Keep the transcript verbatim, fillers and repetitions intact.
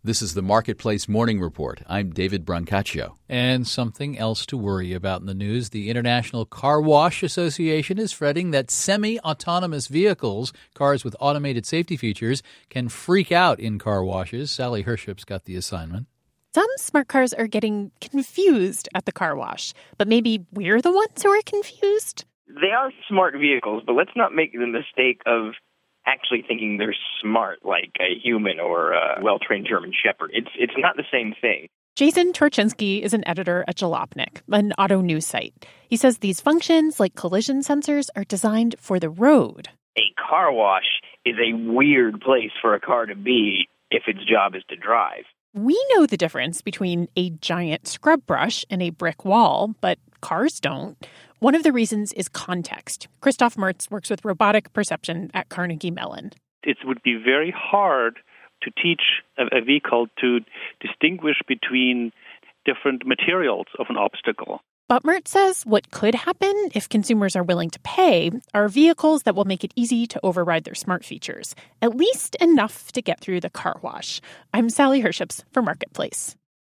This is the Marketplace Morning Report. I'm David Brancaccio. And something else to worry about in the news. The International Car Wash Association is fretting that semi-autonomous vehicles, cars with automated safety features, can freak out in car washes. Sally Hership's got the assignment. Some smart cars are getting confused at the car wash, but maybe we're the ones who are confused? They are smart vehicles, but let's not make the mistake of actually thinking they're smart like a human or a well-trained German Shepherd. It's it's not the same thing. Jason Torchinsky is an editor at Jalopnik, an auto news site. He says these functions, like collision sensors, are designed for the road. A car wash is a weird place for a car to be if its job is to drive. We know the difference between a giant scrub brush and a brick wall, but cars don't. One of the reasons is context. Christoph Mertz works with robotic perception at Carnegie Mellon. It would be very hard to teach a, a vehicle to distinguish between different materials of an obstacle. But Mertz says what could happen if consumers are willing to pay are vehicles that will make it easy to override their smart features, at least enough to get through the car wash. I'm Sally Herships for Marketplace.